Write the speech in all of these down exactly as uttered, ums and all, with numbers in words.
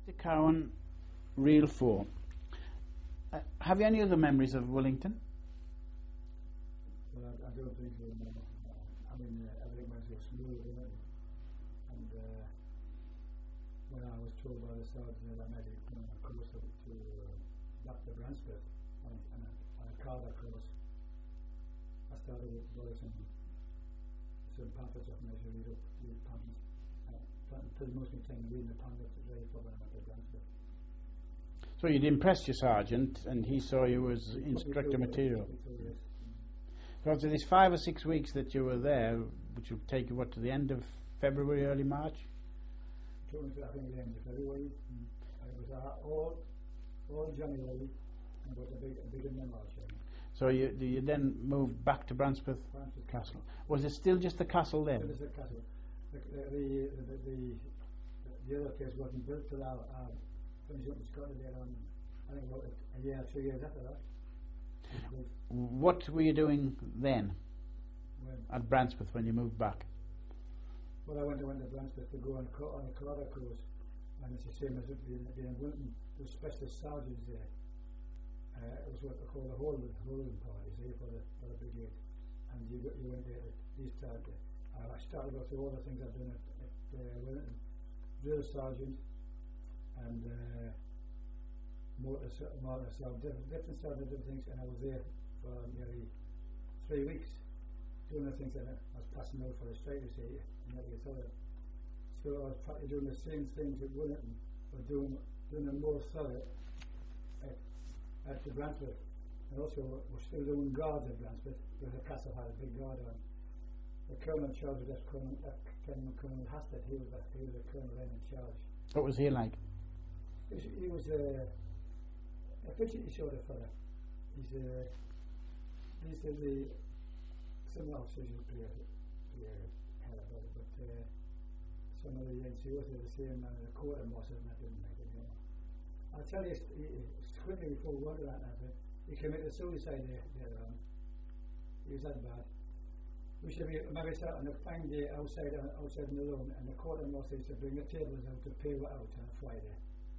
Mister Cowan, Reel four. Uh, have you any other memories of Wellington? Well, I, I don't think so. No. I mean, uh, everything went so smooth, didn't it? And uh, when I was told by the sergeant that I made it come across to, to uh, back to Bransford on, on, a, on a card across, I started with Wellington, some pamphlets of me to read up, read pamphlets. Uh, pretty much my time reading the pamphlets was very problem at the Bransford. So you'd impressed your sergeant, and he saw you as instructor material. So after these five or six weeks that you were there, which would take you what to the end of February, early March? I think the end of February. Mm. It was uh, all, all January, and got a big, a big in March. Yeah. So you you then moved back to Bransford Castle. Was it still just the castle then? Still just the castle. The the the, the, the, the other place wasn't built till I uh, finished up in Scotland there on, I think about a year or two years after that. What were you doing then when? At Bransford when you moved back? Well, I went, I went to Bransford to go on, on a Carter course, and it's the same as it being, being in Wilton. There's specialist sergeants there. Uh, it was what they call the holding, holding parties here for the, for the brigade. And you, got, you went there at these times. Uh, I started off through all the things I've done at, at uh, Wilton. Drill sergeant and uh, motor, motor sergeant, different, different sergeant, different things. And I was there for nearly three weeks doing the things that I was passing out for the straight, you see, and every other. So I was probably doing the same things at Wellington, but doing, doing them more thorough at, at the Bransford. And also we're still doing guards at Bransford, because the castle had a big guard on. The colonel in charge of that colonel, uh, Colonel, Colonel Hastert, he was, a, he was the colonel then in charge. What was he like? He was, he was a, a fidgety sort of fella. He's a, he's the, the some officers you play hell about it, but uh, some of the N C Os are the same, and the quartermasters, and that didn't make it, you know. I'll tell you, he, quickly before we went to that, he committed suicide there, there um, he was that bad. We should be maybe sat on a fine day outside, uh, outside in the room, and the quartermaster used to bring the tables out to pay out on a Friday.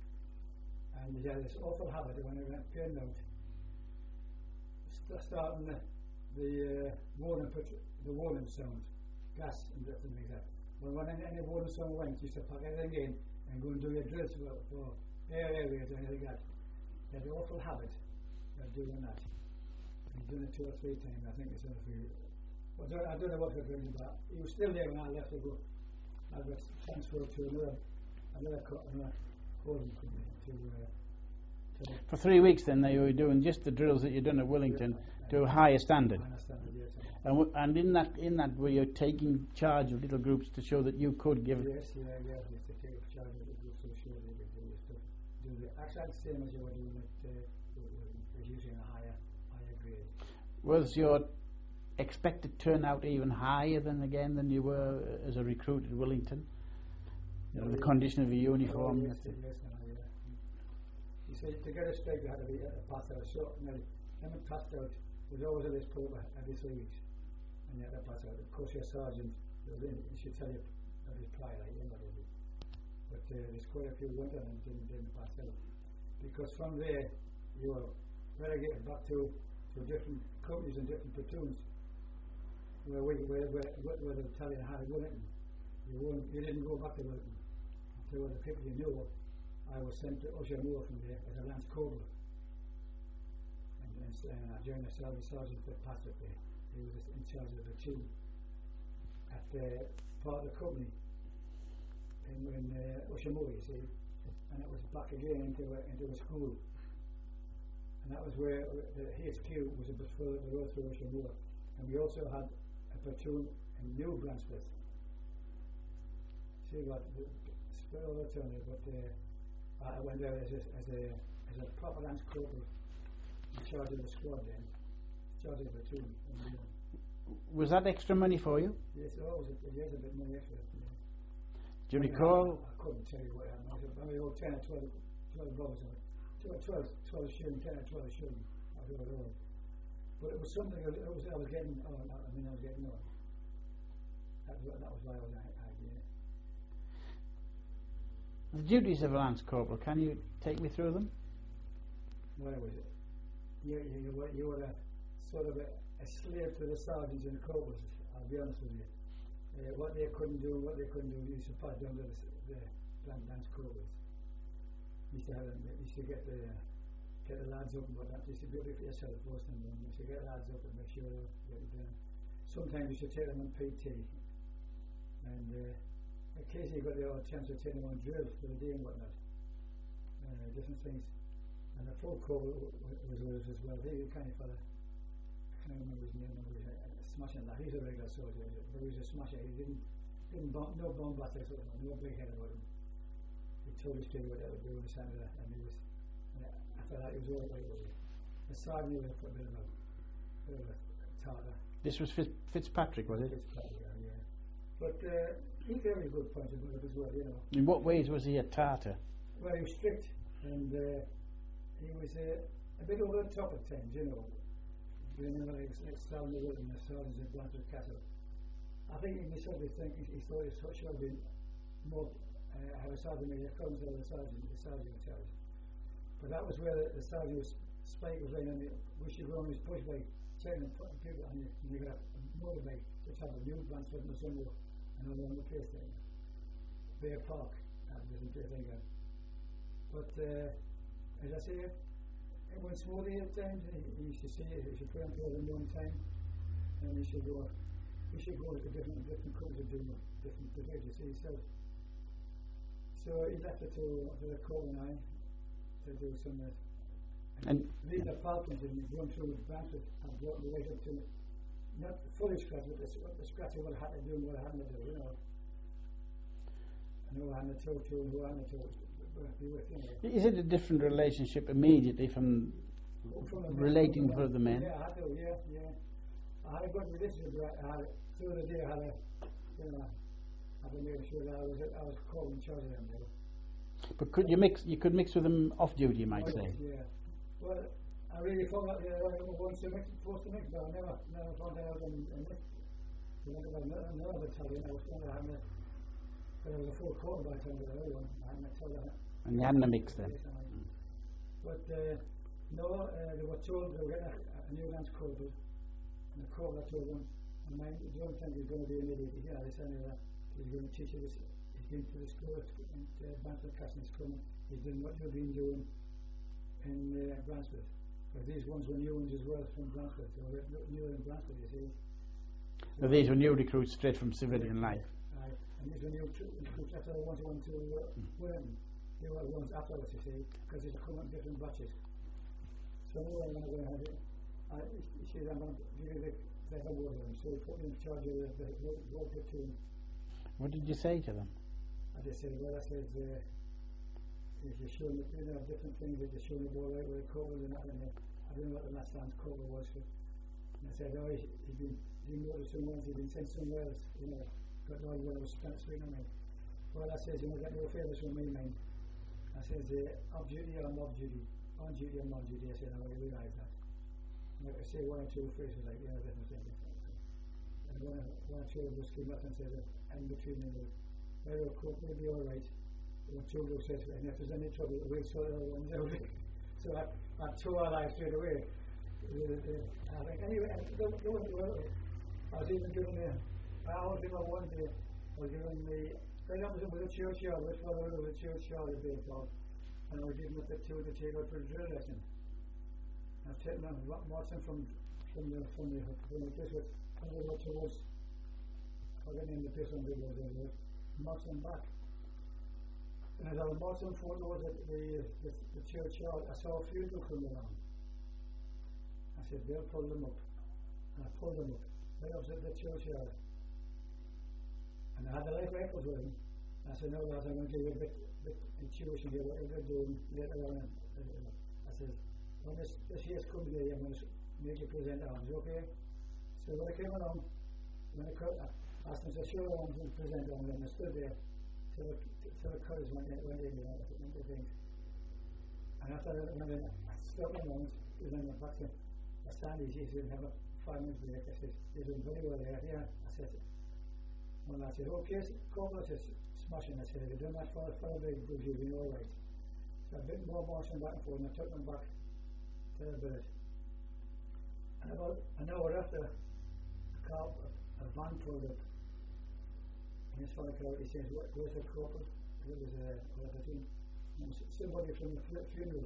And he had this awful habit of when he went paying out, st- starting the the uh, warning put the warning sound, gas and different things like that. Well, when any, any warning sound went, you used to pack everything in and go and do your drills for, for air areas or anything like that. He had the awful habit of doing that. He's done it two or three times. I think it's done a few. I don't, I don't know what we're doing, but he was still there when I left to go. I got transferred to another another, co- another holding company to. Uh, For three weeks then they were doing just the drills that you'd done at Wellington yeah, to a higher standard. Higher standard, yes. And, w- and in that in that were you taking charge of little groups to show that you could give... Yes, yeah, yeah, you have to take charge of little groups to show that you could do this stuff. Do the actually the same as you were doing it, uh, with using a higher, higher grade. Was your expected turnout even higher than again than you were as a recruit at Wellington? You know, oh, the yeah. condition of your uniform. Oh, yes, yes, yes, no, yeah. You see, to get a strike, you had to be uh, passed out. So, now, when it passed out, there's always a list paper every three weeks, and you had to pass out. Of course, your sergeant, he should tell you that his prior, like, you know, really. But uh, there's quite a few went on and didn't, didn't pass out. Because from there, you were relegated back to, to different companies and different platoons, where, we, where, where, where the battalion had Wellington. You, weren't, you didn't go back to Wellington. To the people you knew. I was sent to Ushamoor from there as a Lance Corporal, and, and uh, I joined the sergeant, sergeant Fitzpatrick there. He was in charge of the platoon at uh, part of the company in, in uh, Ushamoor, you see, and it was back again into a, into a school, and that was where the H Q was a bit further the road through Ushamoor, and we also had a platoon in New Bransford. See what the spell all the time, but. Uh, I went there as a, as a, as a proper Lance Corporal in charge of the squad then, in charge of the platoon. Was that extra money for you? Yes, oh, it was a, it was a bit money extra. Yeah. Do you I mean, recall? I, I couldn't tell you what I mean. I mean, about ten or twelve, twelve dollars, twelve, twelve shilling, ten or twelve shilling. I don't know. But it was something. It was. I was getting. Oh, I mean, I was getting on. Uh, That was, that was why I was idea. The duties of a Lance Corporal, can you take me through them? What was it? You, you, you, were, you were a sort of a, a slave to the sergeants and corporals, I'll be honest with you. Uh, what they couldn't do, what they couldn't do, you used to pass down to the, the Lance Corporals. You used to have them, you used to get the, get the lads up and whatnot. You used to do it for yourself first, and then you used to get the lads up and make sure they get it. Sometimes you should take them on P T, and uh, occasionally you got the odd chance of taking them on drill for the day and whatnot. Uh, different things. And the full corps was with us as well. He was kind of fella, I can't remember his name, he was a, a smashing lad. He's a regular soldier, but he was a smasher. He didn't, didn't bomb, no bomb battles, no big head about him. He told his kid what they were doing, and and he was, uh, after that, he was all right with it. The sergeant was a bit of a, bit of a tartar. This was Fitz, Fitzpatrick, was it? Fitzpatrick, yeah. But uh, he gave me a good point about it as well, you know. In what ways was he a tartar? Well, he was strict, and uh, he was uh, a bit over the top at times, you know. You know, like, like Sal Newell and the sergeants at Blanford Castle. I think he sort of think he, he thought it should have been more, uh, have a sergeant made a column of the sergeant, the sergeant in charge. But that was where the, the sergeant was, Spike was laying on the, we should go on his push bike, taking and putting people on you, and you got a motorbike to travel New Blanford and the Sunday, and all around the place there. Bear Park, that was the place I got. But, uh, as I say, it went smoothly at times. He used to say he should put on for a long time, and he should go. He should go to different different corps and do different divisions. You see, so so he left it to, to the corps and I to do some. Uh, and these are Falcons and going through the branches and brought the way up to not fully scratch, but the, the scratch of what I had to do and what I hadn't to do. You know, and who I hadn't to talk to and who I hadn't to talk to. Is it a different relationship immediately from, from relating for the men? Yeah, I do, yeah, yeah. I had a good relationship. I had, through the day, I had a, you know, I had to make sure that I was, I was called in charge of them. You know. But could you mix? You could mix with them off duty, you might oh, say. Yeah. Well, I really found out the uh, once to mix, supposed to mix, but I never, never found out and mix. You know, another battalion, I was trying to have a. But there was a full quarter by the time of the other one. I hadn't told that. And you hadn't a mix then? Mm. But uh, no, uh, they were told they were getting a, a new Lance Corporal. And the Corporal told them, and mind, you don't think he's going to be an idiot. Yeah, they said that he's going to teach you this. He's been to the school at uh, Blanford Castle. He's coming. He's doing what you've been doing in uh, Bransford. But these ones were new ones as well from Bransford. They were new in Bransford, you see. So these were new recruits straight from civilian yeah. life. Right. And these were new recruits after the ones who went to uh, Wellington. They were the ones afterwards, you see, because they come in different batches. So anyway, I'm going to have it. I, he said, I'm going to give you the, the head of them. So he put me in charge of the, the whole platoon. What did you say to them? I just said, well, I said, uh, if you're showing the, you know, different things, if you're showing the ball right with the cover and that, and I didn't know what the last time's cover was. For. And I said, oh, he, he'd been, he'd been noticed somewhere else, he'd been sent somewhere else, you know, got no idea what was spent sweet on me. Well, I said, you know, get no favours from me, man. I said, uh, off duty or off duty, on duty or non duty. I said, I realise that. And like I say, one or two phrases like, yeah, different things. And one, one or two of us came up and said, I'm between them, very cool, we'll be all right. And two of us said, and if there's any trouble, we'll sort it out. So I, I tore our life straight away. Uh, uh, I think, anyway, there, there was, I was even given the, I was given one day, I was given the, I was with a churchyard, which one was a churchyard at Bayport, and I was given with the two to take out for a drill lesson. I was taking on marching from from the from the from the place with over towards I don't know the place on the road there, marching back. And as I was marching forward at the, the the churchyard, I saw a few looking around. I said, they'll pull them up. And I pulled them up, right opposite the churchyard. And I had the life rifles with him. I said, no, lads, I'm going to give you a bit, bit intuition here, what you're doing later on. I said, when this, this year's come here, I'm going to make you present arms, okay? So when I came along, when I, I asked them to show arms and present arms, and I stood there till the, till the colours went in, went in, you know, went the thing. And after that, when I stopped my arms, then I went back to a stand, he said, have a five minutes break. I said, you're doing very well there, yeah. I said, well, I said, okay, Corporal, I said, smashing. I said, if you've done that for, for a big bush, you'll be all right. So a bit more motion back and forth, and I took them back to the bird. And about an hour after, a car, a, a van pulled up. And this fellow came out, he says, what, where's the corporal? It was a, what I think, somebody from the funeral.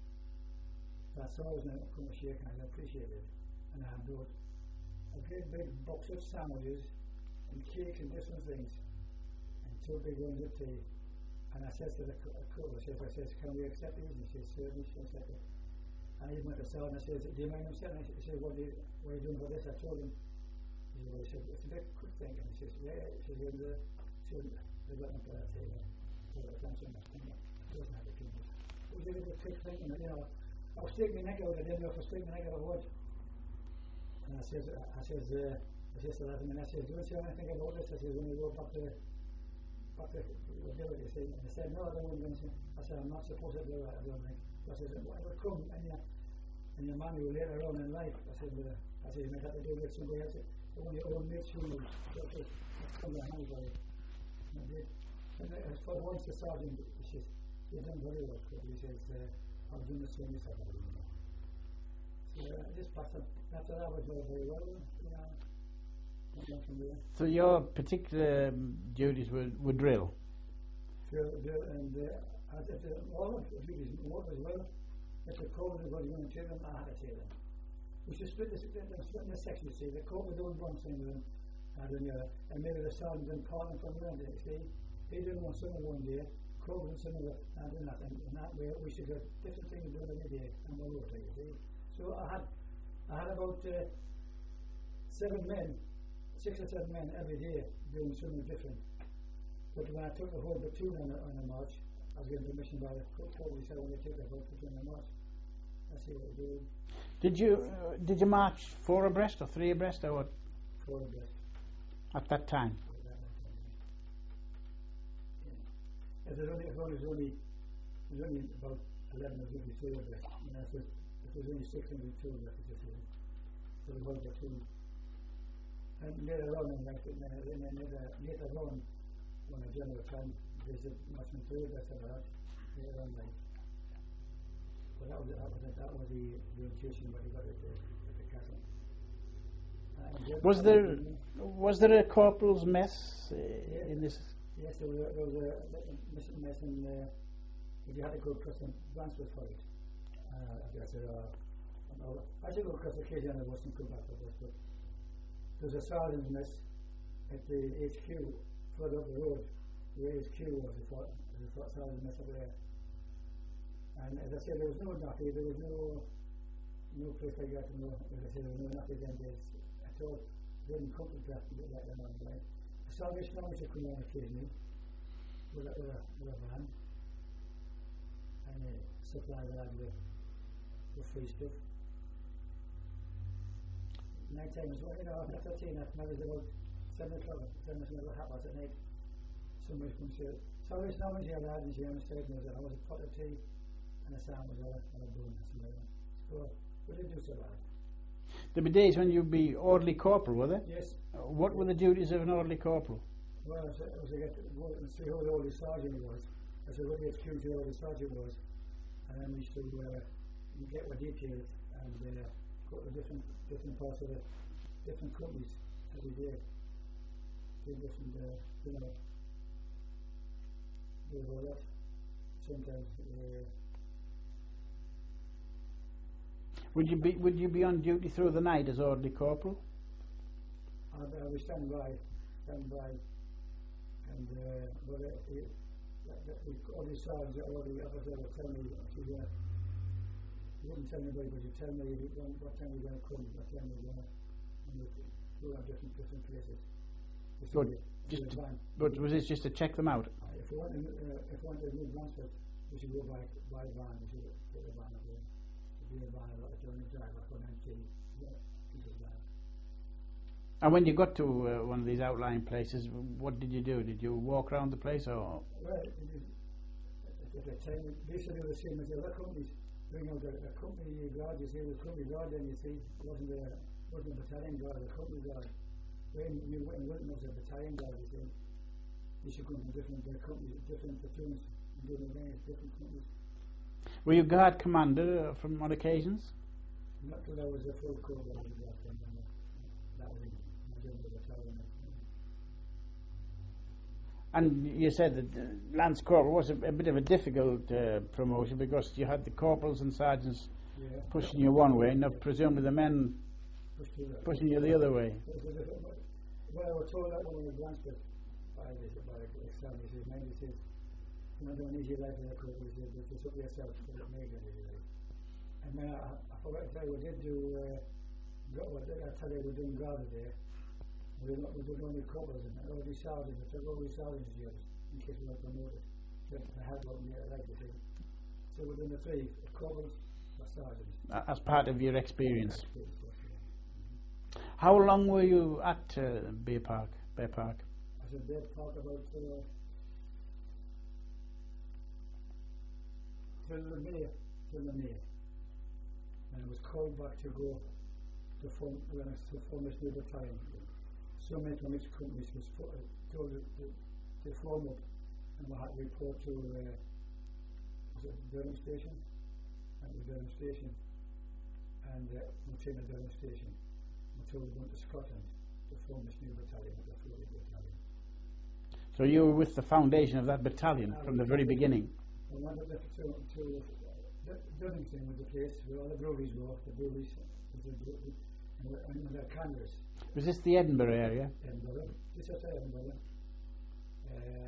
So I saw his name come and shake, and I appreciated it. And I brought a great big box of sandwiches and cakes and different things, and two big ones of tea. And I said to the couple, I said, I says, can we accept these? And he says, certainly, she accepted. And he went to sell, and I said, do you mind him selling? He said, what are, you, what are you doing for this? I told him. He said, well, he said, it's a bit quick thinking. He says, yeah, yeah. He says, well, the, so they've got them for that table. So I can't say much. It doesn't have to keep it. It was a bit quick thinking, and you know, I was sticking my neck out, I didn't know if I was sticking my neck out or what. And I says, I says, uh, I says to that, and I says, do you say anything about this? I says, when we go back to, back to, we'll do it, you see. And I said, no, I don't want to. I said, I'm not supposed to do that, I don't think. I said, it will come in your, in your manual later on in life. I said, uh, I said, you might have to do it with somebody else. One of your own mates who will, that's it, that's come to hand by it. And I did. And I thought once the sergeant, he says, you've done very well, he says, uh, I was doing the same yourself, I don't know. So uh, just after, after that was all very well, you know. So your particular um, duties were, were drill? Drill, drill, and uh, at the, all of the duties more as well. If the corps was going to take them, I had to take them. We should split this, split the section, you see. The corps was doing one thing with them, and then uh, and maybe the sergeant and partner from around it, you see. He didn't want some one day, corps was some other, and doing that, and, and that way we should have different things doing every day, and we'll rotate, you see. So I had, I had about uh, seven men, six or seven men every day doing something different. But when I took the whole platoon on a, on a march, I was given permission by the corps, we said when they take the whole platoon on a march. That's what we're doing. Did you uh, did you march four abreast or three abreast or what? Four abreast. At that time. At that time. Yeah. If there's only, if there's only, there's only about eleven or fifty-two abreast. And that's it. If there's only six and two abreast, it's just so the whole platoon. And later on in life, and then later, later on, when a general time, there's a much more abreast than that. Later on, like. But that was, that was, that was the, the intuition what he got at the, at the castle. Uh, was there was there a corporal's mess uh, yes, in this? Yes, there was a, there was a, a mess in uh, you had to go across the Bransford for it. Uh, I guess there are, no, I should go across occasionally and I wasn't good after this, but there was a sergeant's mess at the H Q further up the road. The H Q was the sergeant's mess over there. And as I said, there was no nappy, there was no no place I got to know. As I said, there was no nappy then days at all. They didn't come to draft and get that on the line. The Salvation Army should come on occasionally with a, with a, with a van and uh, supply the lad with, with free stuff. Night time as well, you know, after tea, that was about seven o'clock, seven o'clock, half past at night. Somebody comes here. Salvation Army here, lad, and she on the side, and there was a pot of tea. And a sandwich or a bone or something like that. So, we didn't do so bad. There'd be days when you'd be orderly corporal, were there? Yes. Uh, what were the duties of an orderly corporal? Well, I was, I was to get to go and see who the orderly sergeant was. I said, what the excuse the orderly sergeant was. And then we used to uh, get with details and uh, go to different different parts of the different companies every day. Do different, uh, you know, do all that. Sometimes. Uh, Would you be Would you be on duty through the night as orderly corporal? I'd, I'd be stand by, stand by, and uh, but uh, it, that, that, all the sergeants, all the officers would tell me to. Uh, you wouldn't tell anybody, but you tell me when, what time you're going to come, what time you're going to. And we go on different different places. Good. Just to, but was this just to check them out? Uh, if we want to, uh, if we want to move Bransford, we should go by by van. We should put the van up there. And when you got to uh, one of these outlying places, what did you do? Did you walk around the place, or? Well, at the time, they used to do the same as the other companies. Bring out a, a company guard, you see, the company guard, then you see, it wasn't a, wasn't a battalion guard, the company guard. When you went in Wilton was a battalion guard, you see. used to come from different uh, companies, different platoons, and different range, different companies. Were you guard commander uh, from on occasions? Not till I was a full corps I was that time, and, uh, that was in my general battalion. And you said that uh, Lance Corporal was a, a bit of a difficult uh, promotion because you had the corporals and sergeants Yeah. pushing you one way, and uh, presumably the men Pushed through that. pushing you the other way. It was a different one. Well, I was told that when I was Lancet by the by the exam, he says, "Man, he says, you know, don't easy life in the court. He said, it's up to yourself to make it easy life." And then I, I forgot to tell you, we did do. Uh, gra- what did I tell you? We were doing Garda there. We were not. We did only corporals and all these sergeants. We took all these sergeants jobs in case we were promoted. Just to have what we like to do. So we're doing the three corporals, or sergeants. uh, As part of your experience. Experience, yes, yeah. How long were you at uh, Bear Park? Bear Park. I said they'd talk about uh, till the May, till the May, and I was called back to go to form when I to form this new battalion. So many from each companies was fo- uh, told to, to, to form up, and we had to report to uh, was it Durham Station, at the Durham Station, and uh, we came to Durham Station. We told we went to Scotland to form this new battalion, the forty battalion. So you were with the foundation of that battalion from the very beginning. I went up there to, to uh, Duddington was the place where all the breweries were, the breweries, the breweries, and, the, and the canneries. Was this the Edinburgh area? Edinburgh, just outside Edinburgh. Uh,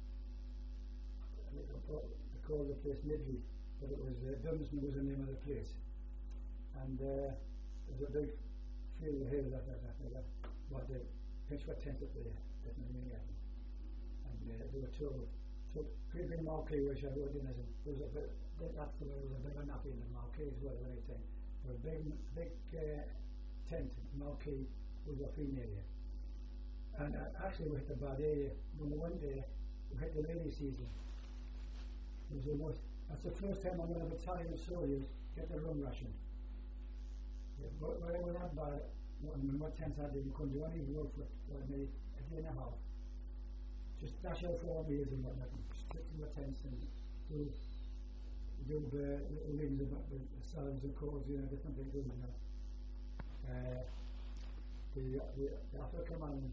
I call- I called the place Midley, but it was uh, Duddington was the name of the place. And uh, there was a big field of hay that that that that what the pitch were tent up there, that nothing happened. And uh, they were told, so people in Marquee, which I wrote in as a, there was a bit, bit after there was a bit of nothing in Marquee as well, at any time. There was a big, big uh, tent, Marquee was a free area. And uh, actually we hit a bad area. When we went there, we hit the rainy season. It was almost, that's the first time I'm in a battalion of soldiers get their rum ration. Yeah, but when it went that bad, when what tents I did, you couldn't do any work for uh, maybe a day and a half. Just dash out four meals and whatnot, stick to the tents and do do the little readings about the salads and calls, you know, different things, you know. Uh, the, the, the African command,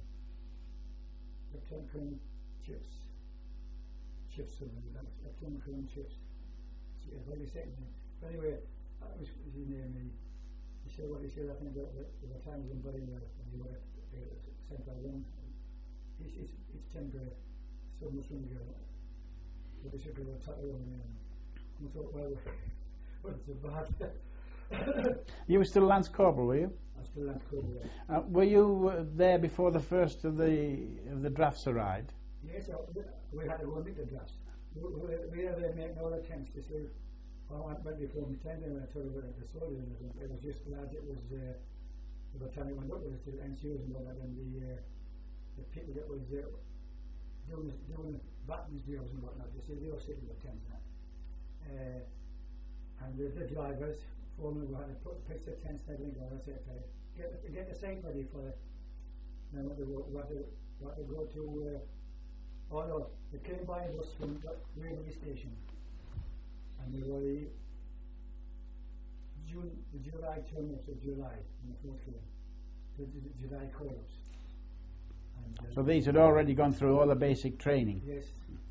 the Plum chips, chips, and that's the Plum chips. So, yeah, very second. But anyway, that was his name. He, he said what he said, I think, about the, the times in Buddy, when you were at uh, Central One. He's, he's, he's temporary, so much from the girl. But they should go to tackle him, and we thought, well, what's the bad? You were still Lance Corporal, were you? I still Lance Corporal. Uh, were you uh, there before the first of the of the drafts arrived? Yes, so we had to go and meet the drafts. We, we, we had to make no attempts to say, I want to before my tent, and I told you about the soldiers, and it was just glad it was uh, the battalion went up with us to the N C Os and all that, and the uh, the people that was uh, doing doing battens deals and whatnot, they said they were sitting in the tent. Uh, and the, the drivers, foreman, we had to put, pitch the tents and everything on. I said, okay, get the, get the site ready for it. Then what they go, what they, what they go to, uh, oh no, they came by a bus from the railway station. And they were the June, the July terminus of July, in the fourth year, the, the, the July call-ups. And, uh, So these had already gone through all the basic training. yes.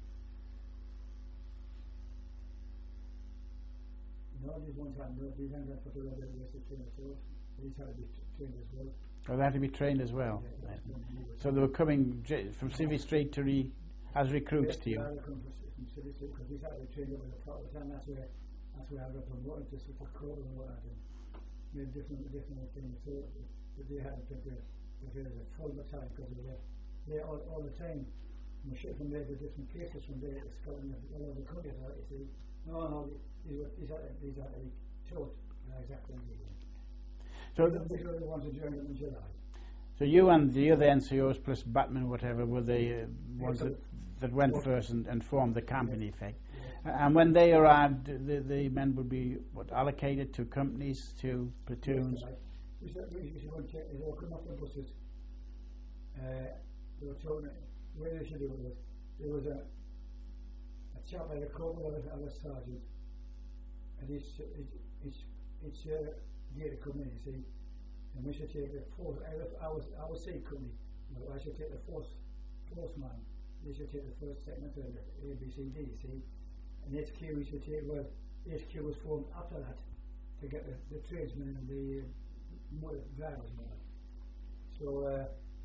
No, these ones had no, these hadn't put a lot of basic training, so these had to be t- trained as well. So they had to be trained as well. Yeah, that's one of the- So they were coming j- from Civvy Street to re- as recruits yes, to you. yeah, they come from, from City Street, because these had to be trained over the top of the time, that's where, that's where I got promoted to sort of court and what I did. Made different, different things, so they had to prepare, prepare the full battalion, because they were there all, all the time. And we shipped from there to different places from there to Scotland and all over the country. So you see, no, no, these are these are these are the taught exactly. So, So th- these are the ones who joined them in July. so you and the other N C Os plus Batman, whatever, were the uh, ones that, that went Well- first and, and formed the camp in effect. Yeah. And when they arrived, the, the men would be what, allocated to companies, to platoons. We said we used to go and check. They all come off the buses. Uh, they were told where they should do it. there was a, a chap by the corporal of a sergeant, and each, each, each, each uh, gear to come in, you see, and we should take the fourth, I, I was, I was say company, but I should take the fourth, fourth man, they should take the first, second, and third, A, B, C, D, you see, and H Q we should take, well, H Q was formed after that, to get the, the tradesmen and the uh, motor drivers and all that. So, uh,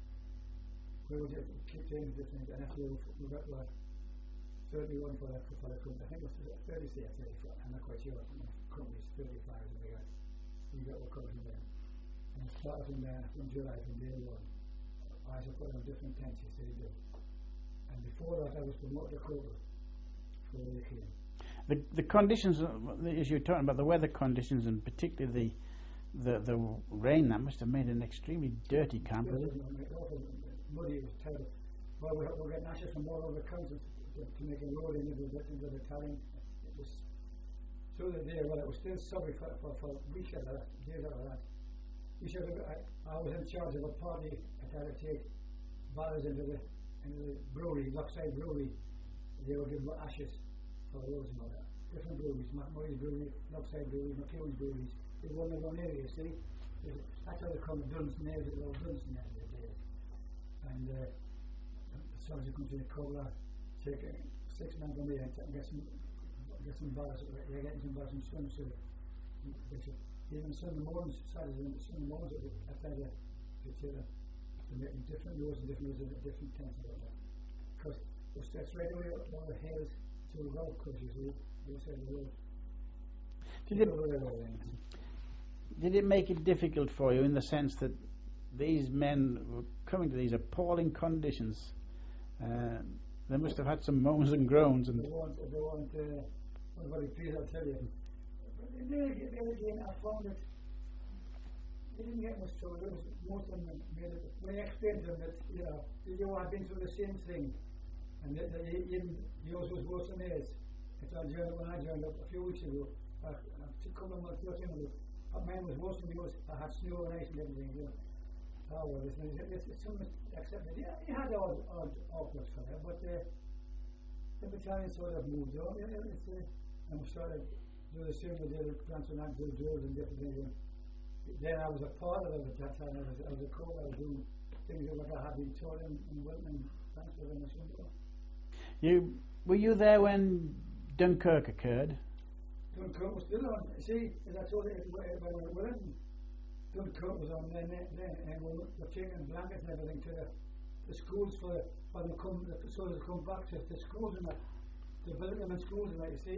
we would just keep doing different, and after we, we got like thirty-one for the, for the company, I think it was thirty-six, thirty-four, I'm not quite sure, the company's thirty-five, and we got, we got what covered in there. And started from there, from July, from day one, I should put on different tents, you see, do. And before that, I was promoted to corporal before they came. The the conditions, as you're talking about the weather conditions, and particularly the the, the rain, that must have made an extremely dirty camp. It was awful, muddy, it was terrible. Well, we were getting ashes from all over the country to, to make a road into the, into the town. It was through the day, well, it was still sorry for, for, for weeks after that, days after that. We should have, I, I was in charge of a party that had to take barrels into the, into the brewery, Lochside Brewery. They were giving ashes for roads and all that. Different breweries, McMurray's Brewery, Lochside Brewery, McEwen's Breweries. They were in one area, you see. That's how they call it Dunstan Air, they were Dunstan Air the day. And uh, the sergeant comes to the cola, take uh, six men from here and get some, get some bars, they're getting some bars and swims. So even Sunday mornings, Saturday and Sunday mornings, I tell you, they're making different roads and different roads and different tents and all that. Because it starts right away up on the hills to the golf course, you see, they say the road. Did it, did it make it difficult for you in the sense that these men were coming to these appalling conditions? Uh, they must have had some moans and groans. And they weren't, they weren't uh, very pleased, I'll tell you. But then again, I found that they didn't get much trouble. There was most of them made it. When I explained to them that, you know, did you I've been through the same thing, and that, that even yours was worse than theirs. If I joined, when I joined up a few weeks ago, uh, a couple of months ago, mine was worse than yours. I had snow and ice and everything. You know. Oh, well, it's, it's, it's something accepted. Yeah, you had odd, odd awkward for that, but uh, the battalion sort of moved on. You know, it's, uh, and we started do the same with the other plants and do drills and different things. And then I was a part of it at that time. I was, I was a co. I was doing things like I had been taught in, in Wilton and Frankfurt and Sunday. You were you there when Dunkirk occurred? Dunkirk was still on. See, as I told you, when we were Wilton, Dunkirk was on then, then, and we were taking blankets and everything to the, the schools for when they come, the soldiers come back to the schools and that, to build them in schools and that, you see.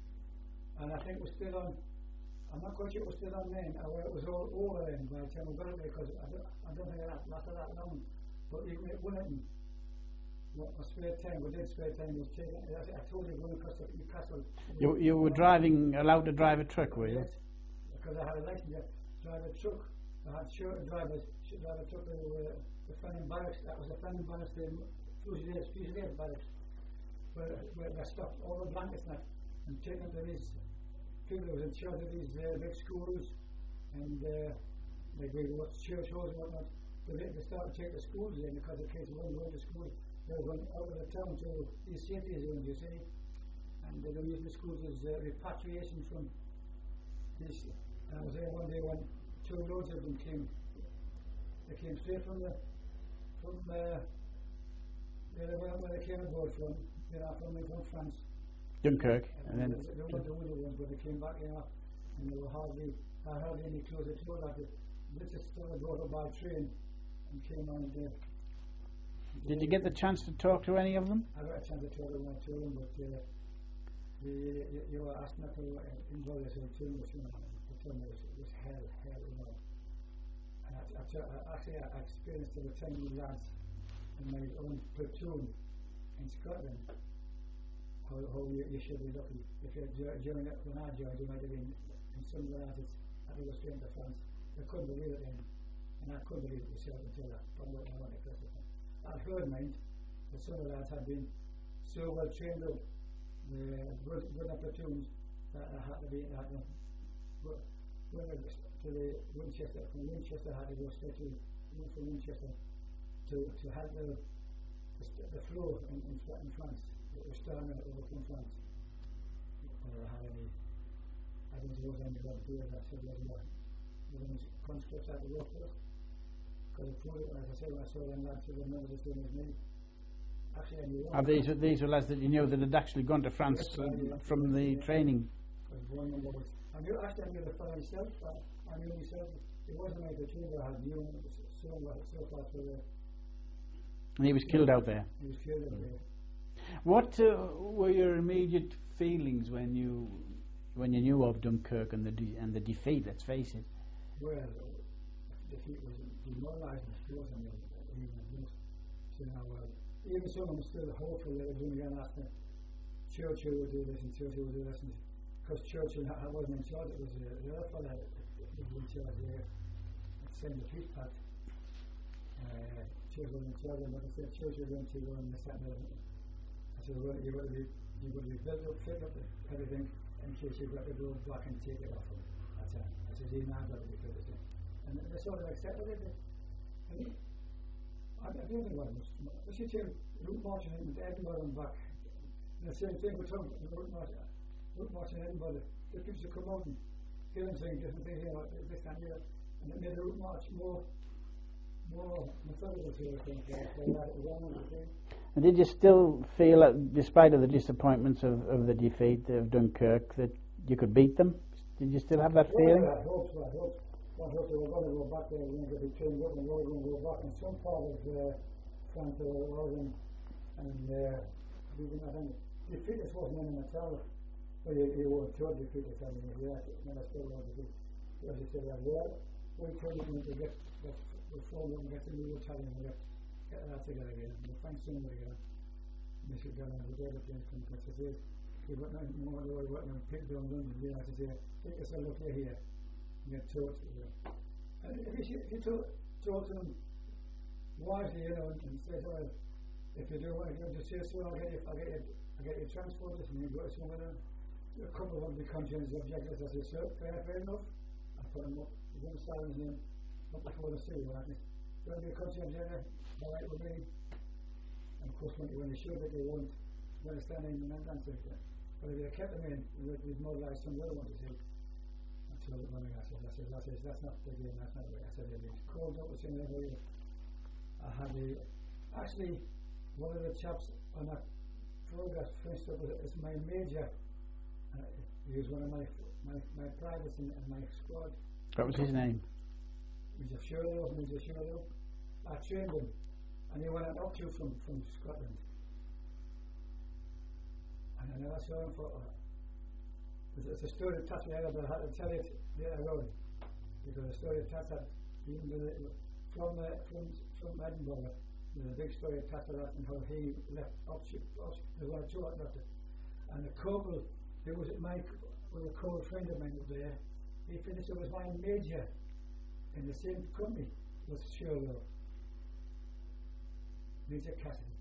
And I think it was still on. I'm not quite sure it was still on then, or it was all over then by the time we got it there, because I don't, I don't think it lasted that long. But even at Wilton, what my spare time, we did spare time, was taking, I told you, going across the Newcastle. You, you were driving, allowed to drive a truck, were you? Yes, because I had a license to drive a truck. I had sure drivers, should drive a truck to uh, the Fenning Barracks. That was the Fenning Barracks, the Fusiliers, Fusiliers Barracks, where, where I stopped all the blankets and, and taken them to these people who was in charge of these uh, big schools, and uh, like we were church halls and whatnot. But they, they started to take the schools in because the kids weren't going to school. They were going out of the town to these safety zones, you see, and they were using the schools as uh, repatriation from this. And I was there one day when two loads of them came. They came straight from the from uh, where they, where they came aboard from, you know, from from France. Dunkirk, and, and then they, they were the winter ones, but they came back, you know, and they were hardly, I hardly any closer to it. Like this is still brought up by train and came on. The, Did you get the chance to talk to any of them? I got a chance to talk to one or two of them, but uh, the, you, you were asked not to involve yourself too much, you know. The time was, it was hell, hell, you know. And I, I, I, actually, I experienced the returning lads in my own platoon in Scotland. How, how you, you should be lucky. If you're during it, when I joined, you might have been in some of the lads that they were straight to France. They couldn't believe it then, and I couldn't believe it myself until I found out I wanted to. I'd heard, mind, that some of the lads had been so well trained up, the good, good platoons, that I had to be, I had to go to the Winchester, from Winchester I had to go straight to, from Winchester to, to help the, the, st- the floor in, in, Fr- in France, it was starting over from France. Or had any, I don't know any volunteers that said, well, yeah, we're going to conscripts out the workforce. Because it proved it, like I said, when I saw them lads, they were never the same as me. Actually, I knew one. Are these, these were lads that you knew that had actually gone to France Yes, uh, I knew. from the Yeah. training? Because one number was, I knew, actually I knew the fellow himself, but I knew myself, it wasn't like the two that I had knew him, so, so far for the, And he was killed out there. he was killed out there. What uh, were your immediate feelings when you when you knew of Dunkirk and the de- and the defeat? Let's face it. Well, defeat was demoralising, I suppose, I mean, even most. So now, uh, even some of them still hopeful that it was only going to after Churchill would do this and Churchill would do this, because Churchill ha- wasn't in charge, it was uh, the other fellow that was in charge there, that signed the peace pact. Uh, Churchill was in charge, and like I said, Churchill went to go and this, that, and the other. I said, well, you've got to be, you've got to be built up, fit up everything, in case you've got to go back and take it off them. That's it. I said, even I've got to be fit up. And they sort of accepted it. And he, I, I don't think it was. Let's just say route marching into Edinburgh and back. And the same thing with Trump, route marching, route marching in Edinburgh. The people should come out and hear them saying different things, you know, this time here. And it made the route march more, more methodical to it, I think, uh, for that it was on the thing. And did you still feel, uh, despite of the disappointments of, of the defeat of Dunkirk, that you could beat them? Did you still have that Well, feeling? I hope so, I hope. I hope they were going to go back there, we're going to be trained up and we're going to go back in some part of uh, France or Oregon, and uh, we didn't have any. Defeaters wasn't in at all. Well, you, you weren't told defeaters, I mean, you had to, never still were defeated. As you said, well, we told them to get the phone up and get the new Italian and get, get that together again. We'll find somewhere again. They should go down to the other place, because they say, you got no more the way, what, no, people down London, you have to say, take yourself look here. Get taught, uh, and if you, if you taught, taught them wisely, you know, and, and say, well, if you do want to go to say, so I'll get you, I'll get you, I'll get you transported, and you go to somewhere. A couple of them become conscientious objectors. I say, sir, fair, fair enough. I put them up. We're going to start his name up before the city, right? You want to be a conscientious objector? All right with me. And of course, when, when they showed that they weren't, they were standing in that answer. But if they kept them in, we'd mobilise some other ones, you see. So when I said, I said, I said, that's not the game, that's not the way. I said, it's called up with some other way. I had the, actually, one of the chaps on that progress finished up with it, it's my major, uh, he was one of my my, my privates in, in my squad. What was his name? Major Shirley, Major Shirley. I trained him, and he went up to from, from Scotland. And I never saw him for, uh, it's a story of Tatty Arab, but I had to tell it later on, because the story of Tatty, even the, from, the, from, from Edinburgh, there's a big story of Tatty and how he left Oxford, there's one or two left it. And the corporal, it was my, was a corporal friend of mine up there, he finished up as my major in the same company with Sherlock, Major Cassidy.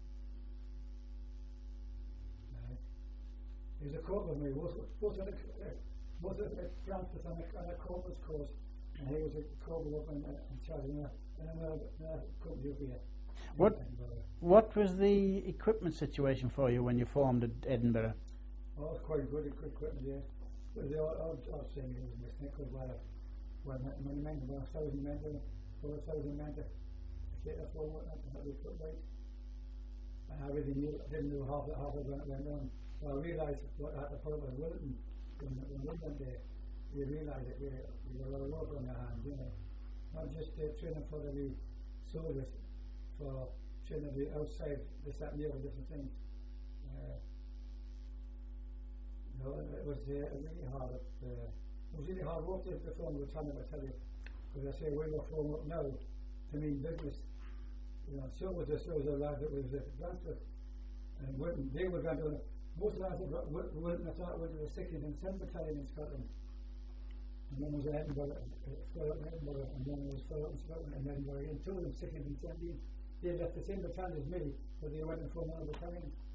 He was a corporal, me. Both, both of the, uh, both of the Francis on a, on a corporal's course, and he was a corporal up in, uh, in charge of another company up here. What, what was the equipment situation for you when you formed at Edinburgh? Oh, it was quite good, good equipment, yeah. But the old, old, old saying it was mistake, because when, when many men, when a thousand men, four thousand men to take the floor, and have the foot right. And I really knew, didn't know half, half of it went on. So I realised what at the point when Wilton, when, when we went there, we realised that we we got a lot of work on our hands, you know. Not just uh, training for the soldiers, for training the outside, this, that, and the other different things. Uh, no, it was uh, really hard. Uh, it was really hard work to form the time, I tell you. Because I say we were forming up now to mean business. You know, so was the so was the lad that was at Brantford, and Wilton, they were going to. Most of the lads that got Wilton, I thought, went to the sixteenth and seventh Battalion in Scotland. And then was Edinburgh, uh, Edinburgh, and then was further in Scotland, and Edinburgh. And two of them, sixteenth and seventeenth, they left the same battalion as me, but they went and formed another battalion.